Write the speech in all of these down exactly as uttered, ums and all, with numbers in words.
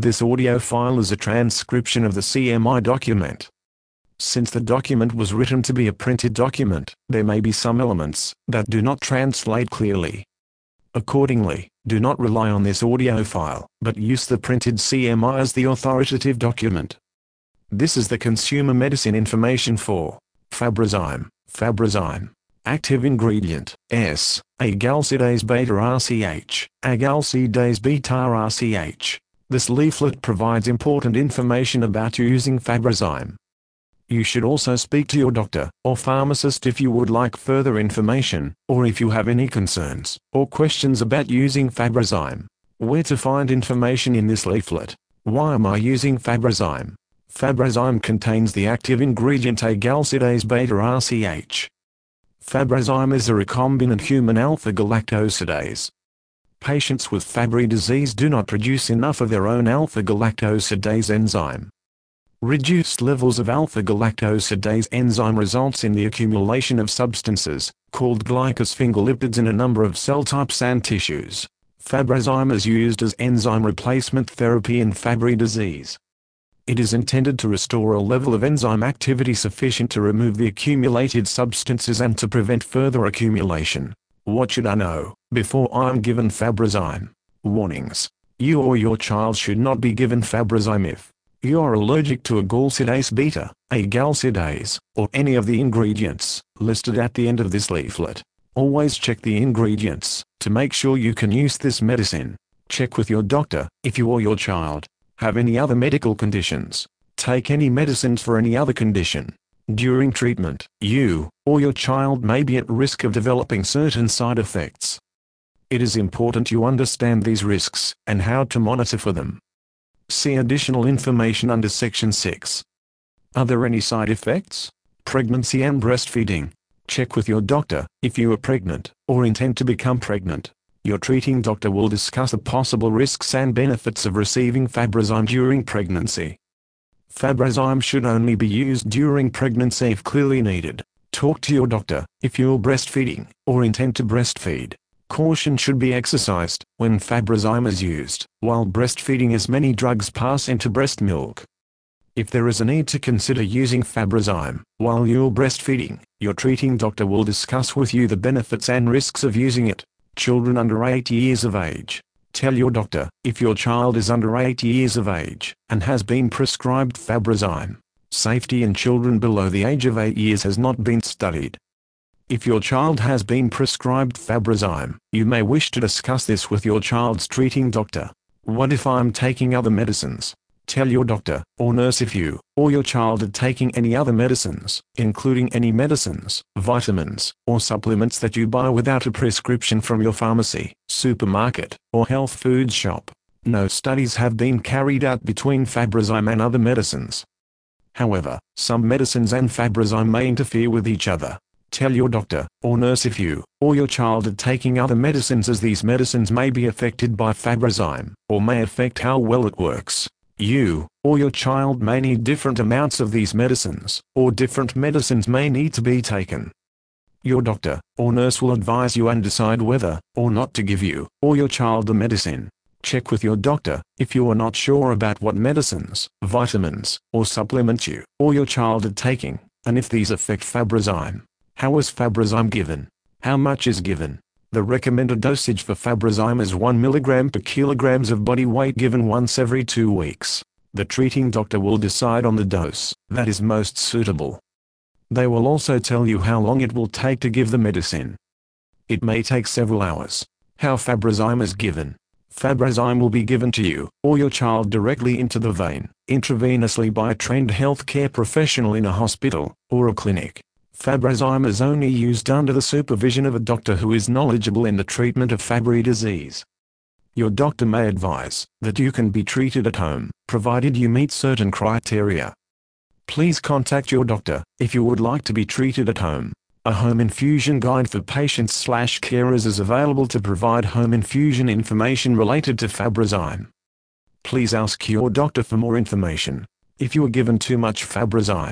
This audio file is a transcription of the C M I document. Since the document was written to be a printed document, there may be some elements that do not translate clearly. Accordingly, do not rely on this audio file, but use the printed C M I as the authoritative document. This is the consumer medicine information for Fabrazyme. Fabrazyme. Active ingredient, S. Agalsidase beta-R C H, Agalsidase beta-R C H. This leaflet provides important information about using Fabrazyme. You should also speak to your doctor or pharmacist if you would like further information, or if you have any concerns or questions about using Fabrazyme. Where to find information in this leaflet? Why am I using Fabrazyme? Fabrazyme contains the active ingredient Agalsidase beta-R C H. Fabrazyme is a recombinant human alpha-galactosidase. Patients with Fabry disease do not produce enough of their own alpha-galactosidase enzyme. Reduced levels of alpha-galactosidase enzyme results in the accumulation of substances, called glycosphingolipids, in a number of cell types and tissues. Fabrazyme is used as enzyme replacement therapy in Fabry disease. It is intended to restore a level of enzyme activity sufficient to remove the accumulated substances and to prevent further accumulation. What should I know before I am given Fabrazyme? Warnings. You or your child should not be given Fabrazyme if you are allergic to agalsidase beta, agalsidase, or any of the ingredients listed at the end of this leaflet. Always check the ingredients to make sure you can use this medicine. Check with your doctor if you or your child have any other medical conditions. Take any medicines for any other condition. During treatment, you or your child may be at risk of developing certain side effects. It is important you understand these risks and how to monitor for them. See additional information under Section six. Are there any side effects? Pregnancy and breastfeeding. Check with your doctor if you are pregnant or intend to become pregnant. Your treating doctor will discuss the possible risks and benefits of receiving Fabrazyme during pregnancy. Fabrazyme should only be used during pregnancy if clearly needed. Talk to your doctor if you are breastfeeding or intend to breastfeed. Caution should be exercised when Fabrazyme is used while breastfeeding, as many drugs pass into breast milk. If there is a need to consider using Fabrazyme while you're breastfeeding, your treating doctor will discuss with you the benefits and risks of using it. Children under eight years of age. Tell your doctor if your child is under eight years of age and has been prescribed Fabrazyme. Safety in children below the age of eight years has not been studied. If your child has been prescribed Fabrazyme, you may wish to discuss this with your child's treating doctor. What if I am taking other medicines? Tell your doctor or nurse if you or your child are taking any other medicines, including any medicines, vitamins, or supplements that you buy without a prescription from your pharmacy, supermarket, or health food shop. No studies have been carried out between Fabrazyme and other medicines. However, some medicines and Fabrazyme may interfere with each other. Tell your doctor or nurse if you or your child are taking other medicines, as these medicines may be affected by Fabrazyme or may affect how well it works. You or your child may need different amounts of these medicines, or different medicines may need to be taken. Your doctor or nurse will advise you and decide whether or not to give you or your child the medicine. Check with your doctor if you are not sure about what medicines, vitamins, or supplements you or your child are taking, and if these affect Fabrazyme. How is Fabrazyme given? How much is given? The recommended dosage for Fabrazyme is one milligram per kilograms of body weight, given once every two weeks. The treating doctor will decide on the dose that is most suitable. They will also tell you how long it will take to give the medicine. It may take several hours. How Fabrazyme is given. Fabrazyme will be given to you or your child directly into the vein, intravenously, by a trained healthcare professional in a hospital or a clinic. Fabrazyme is only used under the supervision of a doctor who is knowledgeable in the treatment of Fabry disease. Your doctor may advise that you can be treated at home, provided you meet certain criteria. Please contact your doctor if you would like to be treated at home. A home infusion guide for patients/carers is available to provide home infusion information related to Fabrazyme. Please ask your doctor for more information. If you are given too much Fabrazyme,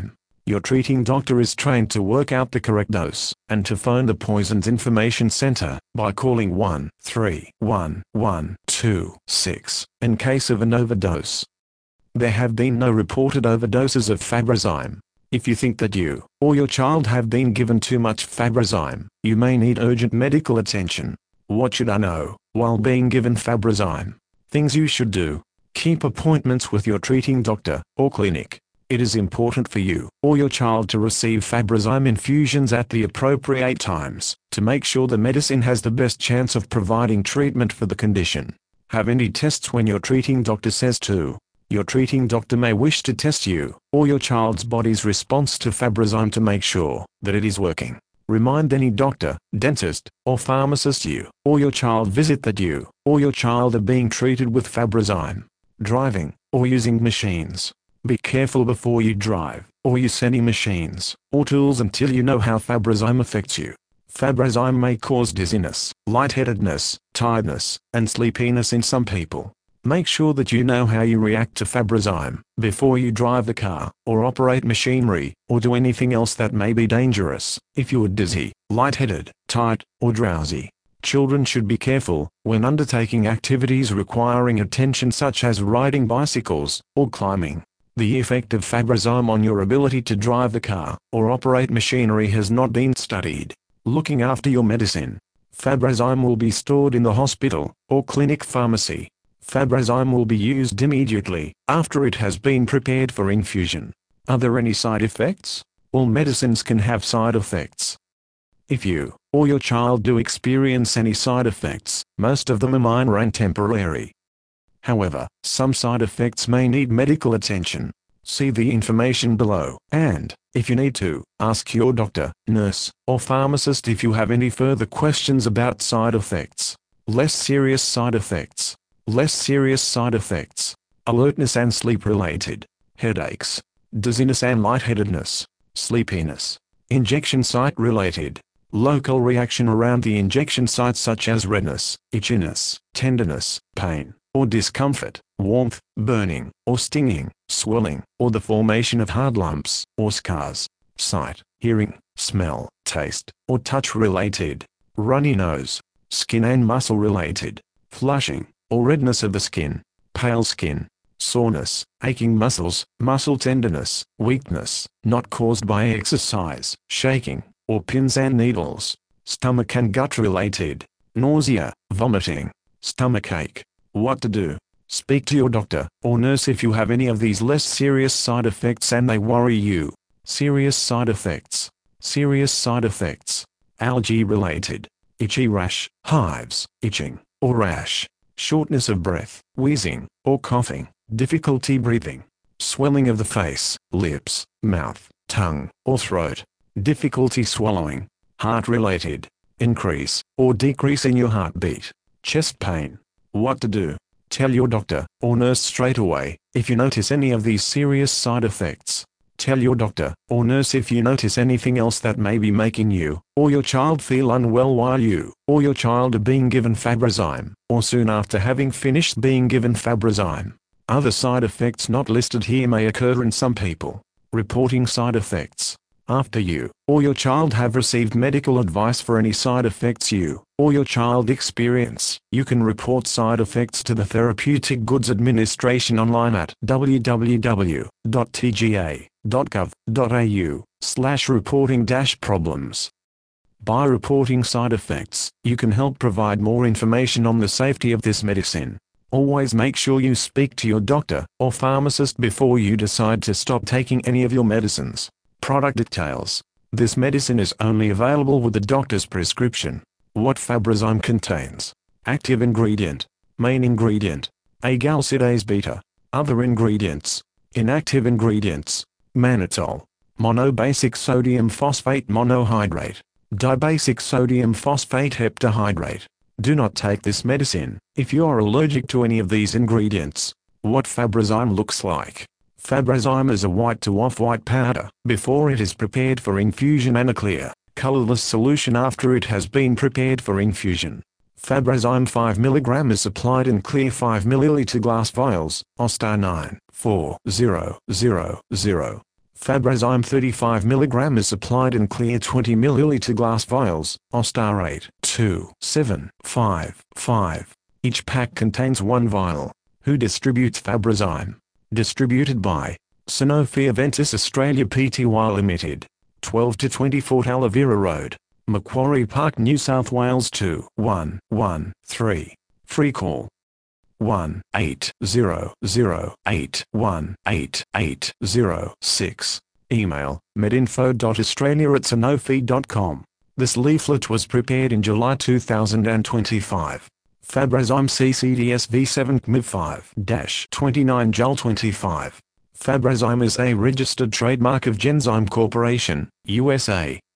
Your treating doctor is trained to work out the correct dose, and to phone the Poisons Information Center, by calling one three one one two six, in case of an overdose. There have been no reported overdoses of Fabrazyme. If you think that you, or your child have been given too much Fabrazyme, you may need urgent medical attention. What should I know, while being given Fabrazyme? Things you should do. Keep appointments with your treating doctor, or clinic. It is important for you, or your child to receive Fabrazyme infusions at the appropriate times, to make sure the medicine has the best chance of providing treatment for the condition. Have any tests when your treating doctor says to. Your treating doctor may wish to test you, or your child's body's response to Fabrazyme to make sure that it is working. Remind any doctor, dentist, or pharmacist you, or your child visit that you, or your child are being treated with Fabrazyme. Driving, or using machines. Be careful before you drive, or use any machines, or tools until you know how Fabrazyme affects you. Fabrazyme may cause dizziness, lightheadedness, tiredness, and sleepiness in some people. Make sure that you know how you react to Fabrazyme, before you drive the car, or operate machinery, or do anything else that may be dangerous. If you are dizzy, lightheaded, tired, or drowsy, children should be careful when undertaking activities requiring attention such as riding bicycles, or climbing. The effect of Fabrazyme on your ability to drive the car, or operate machinery has not been studied. Looking after your medicine. Fabrazyme will be stored in the hospital, or clinic pharmacy. Fabrazyme will be used immediately, after it has been prepared for infusion. Are there any side effects? All medicines can have side effects. If you, or your child do experience any side effects, most of them are minor and temporary. However, some side effects may need medical attention. See the information below, and, if you need to, ask your doctor, nurse, or pharmacist if you have any further questions about side effects. Less serious side effects. Less serious side effects. Alertness and sleep-related. Headaches. Dizziness and lightheadedness. Sleepiness. Injection site-related. Local reaction around the injection site such as redness, itchiness, tenderness, pain, or discomfort, warmth, burning, or stinging, swelling, or the formation of hard lumps, or scars. Sight, hearing, smell, taste, or touch-related. Runny nose. Skin and muscle-related. Flushing, or redness of the skin, pale skin, soreness, aching muscles, muscle tenderness, weakness, not caused by exercise, shaking, or pins and needles, stomach and gut-related, nausea, vomiting, stomachache. What to do? Speak to your doctor or nurse if you have any of these less serious side effects and they worry you. Serious side effects. Serious side effects. Allergy-related. Itchy rash, hives, itching, or rash. Shortness of breath, wheezing, or coughing, difficulty breathing, swelling of the face, lips, mouth, tongue, or throat, difficulty swallowing, heart-related, increase or decrease in your heartbeat, chest pain. What to do? Tell your doctor or nurse straight away if you notice any of these serious side effects. Tell your doctor or nurse if you notice anything else that may be making you or your child feel unwell while you or your child are being given Fabrazyme, or soon after having finished being given Fabrazyme. Other side effects not listed here may occur in some people. Reporting side effects. After you or your child have received medical advice for any side effects you or your child experience, you can report side effects to the Therapeutic Goods Administration online at w w w dot t g a dot gov dot a u slash reporting dash problems. By reporting side effects, you can help provide more information on the safety of this medicine. Always make sure you speak to your doctor or pharmacist before you decide to stop taking any of your medicines. Product details. This medicine is only available with the doctor's prescription. What Fabrazyme contains. Active ingredient. Main ingredient. A-galsidase beta. Other ingredients. Inactive ingredients. Mannitol. Monobasic sodium phosphate monohydrate. Dibasic sodium phosphate heptahydrate. Do not take this medicine if you are allergic to any of these ingredients. What Fabrazyme looks like. Fabrazyme is a white to off-white powder before it is prepared for infusion and a clear, colorless solution after it has been prepared for infusion. Fabrazyme five milligrams is supplied in clear five milliliter glass vials, O S T A nine four zero zero zero. Fabrazyme thirty-five milligrams is supplied in clear twenty milliliter glass vials, Ostar eight two seven five five. Each pack contains one vial. Who distributes Fabrazyme? Distributed by Sanofi Aventis Australia Pty Limited. twelve to twenty-four Talavera Road, Macquarie Park, New South Wales two one one three. Free call one eight zero zero eight one eight eight zero six. Email medinfo dot australia at sanofi dot com. This leaflet was prepared in July two thousand twenty-five. Fabrazyme C C D S V seven C M I five twenty-nine J U L twenty-five. Fabrazyme is a registered trademark of Genzyme Corporation, U S A.